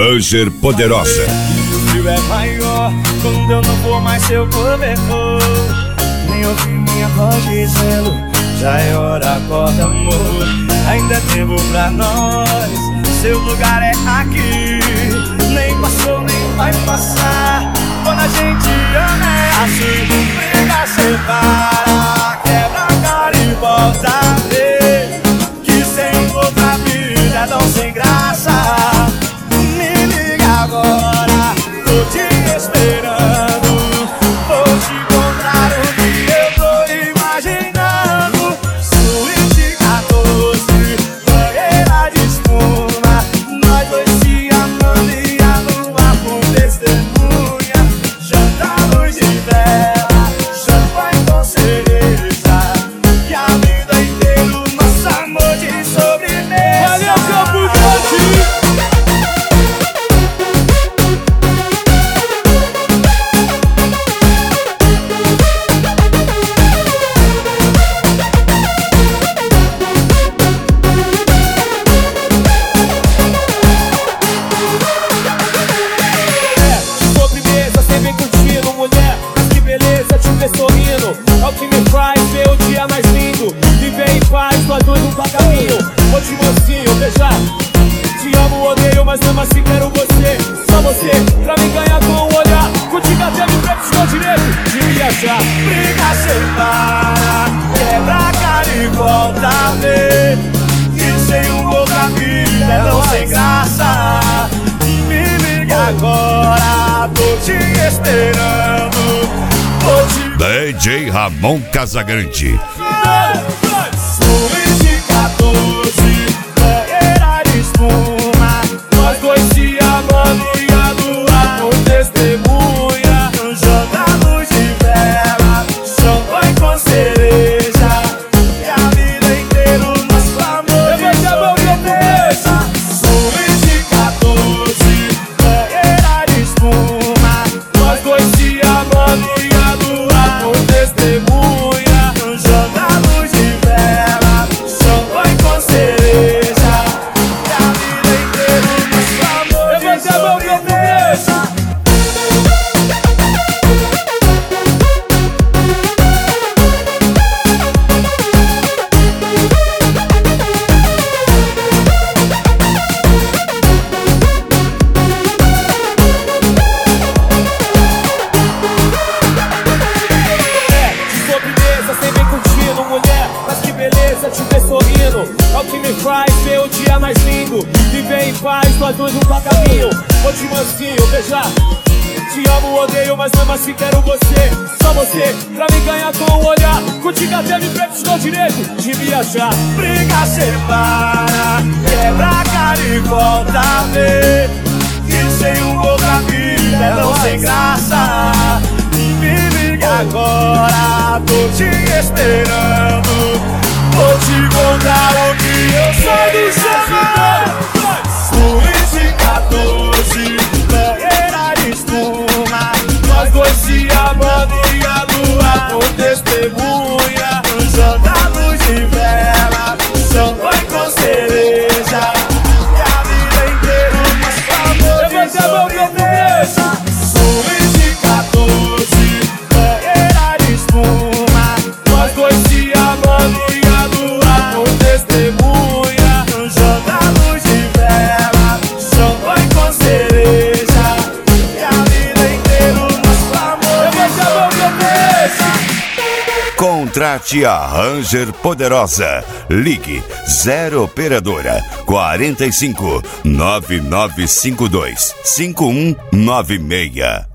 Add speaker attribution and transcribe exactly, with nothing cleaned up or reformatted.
Speaker 1: Ranger Poderosa.
Speaker 2: O frio é maior quando eu não vou mais seu cobertor. Nem ouvi minha voz dizendo, já é hora, acorda amor. Ainda é tempo pra nós, seu lugar é aqui. Nem passou, nem vai passar. Quando a gente ama é assim. Briga, separa, quebra a cara e volta a ver que sem outra vida é tão sem graça. Me liga agora, tô te esperando. Vou te encontrar onde eu tô imaginando. Suíte quatorze, banheira de espuma. Nós dois se amando e a lua por testemunha. Janta, luz de vela, champanhe com cereja. E a vida inteira o nosso amor de sobremesa.
Speaker 3: Valeu, Campo Grande! Sobremesa, cê vem curtindo, mulher. Mas que beleza te ver sorrindo. É o que me faz ver o dia mais lindo. Viver em paz, nós dois num caminho. Vou te mocinho, beijar. Te amo, odeio, mas mesmo assim quero você. Só você, pra me ganhar com um olhar. Contigo até me precisou direito de viajar.
Speaker 2: Briga, separa, quebra a cara e volta a ver que sem um outra vida é tão sem graça. Me liga agora, tô te esperando. Vou te
Speaker 1: D J Ramon Casagrande.
Speaker 2: Suíte quatorze, banheira de espuma. Nós dois se amando e a lua por testemunha. Janta, luz de vela, champanhe com cereja. E a vida inteira o nosso amor de sobremesa. Suíte quatorze, banheira de espuma.
Speaker 3: Nós dois se amando e a lua por testemunha.
Speaker 2: Janta, luz de vela, champanhe com cereja. E a vida inteira o nosso amor de
Speaker 3: Levanta a mão que eu
Speaker 2: sobremesa.
Speaker 3: De sobremesa, cê vem curtindo, mulher. Mas que beleza te ver sorrindo. É o que me faz ver o dia mais lindo. Viver em paz, nós dois num caminho. Vou te mansinho, beijar. Te amo, odeio, mas mesmo assim quero você. Só você, pra me ganhar com um olhar. Contigo até me precisou direito de viajar.
Speaker 2: Briga, separa, quebra a cara e volta a ver que sem um outra vida é tão sem graça. Me liga agora, tô te esperando. Vou te encontrar onde eu sou do chamar. Suíte quatorze, banheira de espuma. Nós dois se amando e a lua por testemunha. Janta, luz de vela, champanhe com cereja. E a vida inteira o nosso amor de
Speaker 3: Levanta a mão que eu
Speaker 2: sobremesa. Suíte quatorze, banheira de espuma.
Speaker 3: Nós dois se amando e a lua por testemunha.
Speaker 2: Janta, luz de vela, champanhe com cereja. E a vida inteira o nosso amor de
Speaker 3: Levanta a mão que eu
Speaker 2: sobremesa.
Speaker 1: Contrate a Ranger Poderosa. Ligue zero operadora quarenta e cinco, nove nove cinco dois, cinco um nove seis.